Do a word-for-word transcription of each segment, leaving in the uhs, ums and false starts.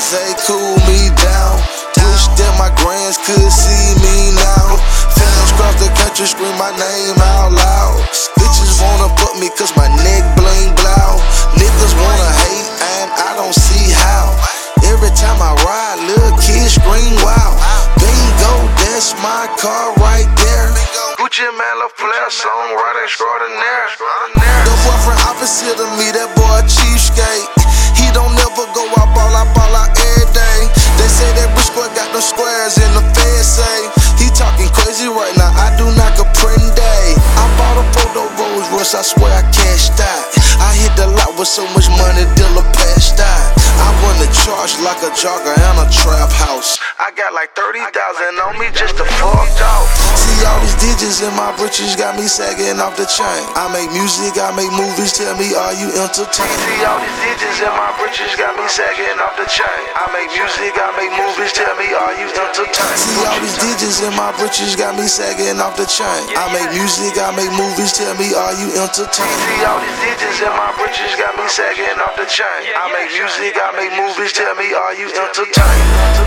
say cool me down. Wish that my grands could see me now. Fans across the country scream my name out loud. Bitches wanna put me cause my neck bling blow. Niggas wanna hate and I don't see how. Every time I ride, little kids scream wow. Bingo, that's my car right there. Gucci man, La Flair, songwriter extraordinaire. The boyfriend opposite of me, that boy a cheapskate. He don't never go out, ball out, ball out every day. They say that Briscoe got them squares in the Fed say he talking crazy right now, I do not comprende. I bought a photo Rolls Royce, I swear I cashed out. I hit the lot with so much money, dealer passed out. I run the charge like a jogger and a trap house. I got like thirty thousand on me just to fuck off. See all these digits in my britches got me sagging off the chain. I make music, I make movies, tell me are you entertained? See all these digits in my britches got me sagging off the chain. I make music, I make movies, tell me are you entertained? See all these digits in my britches got me sagging off the chain. I make music, I make movies, tell me are you entertained? See all these digits in my britches got me sagging off the chain. I make music, I make movies, tell me are you entertained?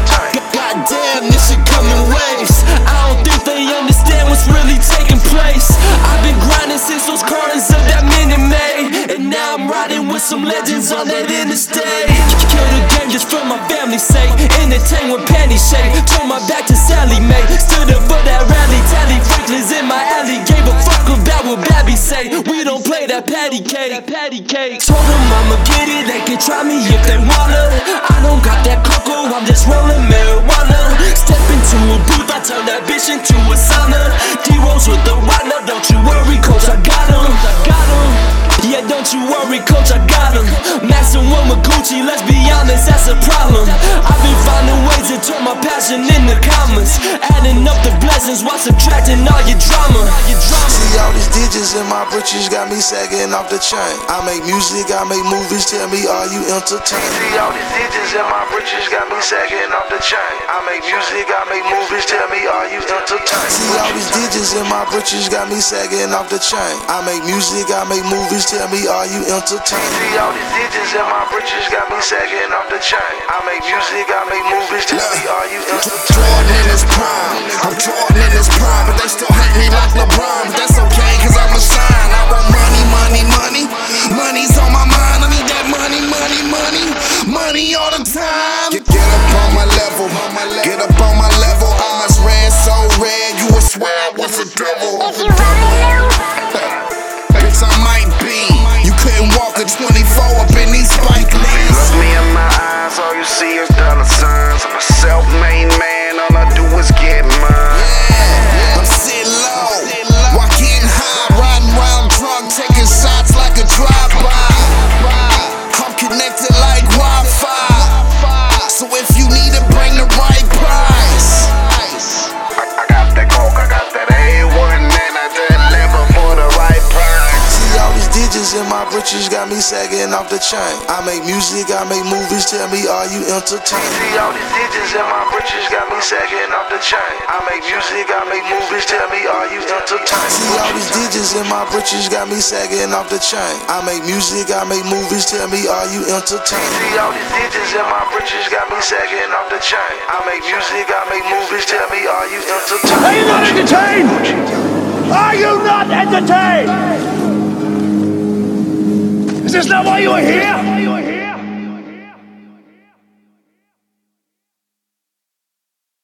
Goddamn, this shit coming waves. I don't think they understand what's really taking place. I've been grinding since those corners of that Minute Maid, and now I'm riding with some legends on that interstate. Kill the game just for my family's sake. Entertain with panty shake. Turn my back to Sally Mae. Stood up for that rally. Tally Franklin's in my alley. Gave a fuck about what Babby say. We don't play that patty cake. Told them I'ma get it. They can try me if they wanna. I don't got that cocoa. I'm just rolling marijuana. Step into a booth, I turn that bitch into a sauna. D-Rose with the Rhino, don't you worry, coach, I got him. Yeah, don't you worry, coach, I got him. Maxing one with Gucci, let's be honest, that's a problem. I've been finding ways to turn my passion into commas. Adding up the blessings while subtracting all your drama. See all these digits in my britches got me sagging off the chain. I make music, I make movies, tell me are you entertained? See all these digits in my britches got me sagging off the chain. I make music, I make movies, tell me are you entertained? See all these digits in my britches got me sagging off the chain. I make music, I make movies, tell me are you entertained? See all these digits in my britches got me sagging off the chain. I make music, I make movies, tell me are you entertained? Jordan in his prime, I'm Jordan in his prime, but they still hate me like LeBron. But that's okay, cause I'm a shine. I want money, money, money. Money's on my mind, I need that money, money, money. Money all the time. Get, get up on my level, get up on my level. I'm as red, so red, you would swear I was a devil. If you wanna know, Bitch, I might be. You couldn't walk a twenty-four up in these Spike Lees. Look me in my eyes, all you see is dollar signs. I'm a self-made man, all I do is get mine. Yeah, I'm sitting low, walking high, riding round drunk, taking shots like a drive-by. I'm connected like Wi-Fi, so if you need it, bring the right price. I, I got that coke, I got that A one, and I deliver for the right price. See all these digits in my britches got me sagging off the chain. I make music, I make movies, tell me are you entertained? See all these digits in my britches got me sagging off the chain. I make music, I make movies, tell me are you entertained? See all these digits in my britches got me sagging off the chain. I make music, I make movies, tell me are you entertained? See all these digits in my britches got me sagging off the chain. I make music, I make movies, tell me are you entertained? Are you not entertained? Are you not entertained? Is this not why you are here?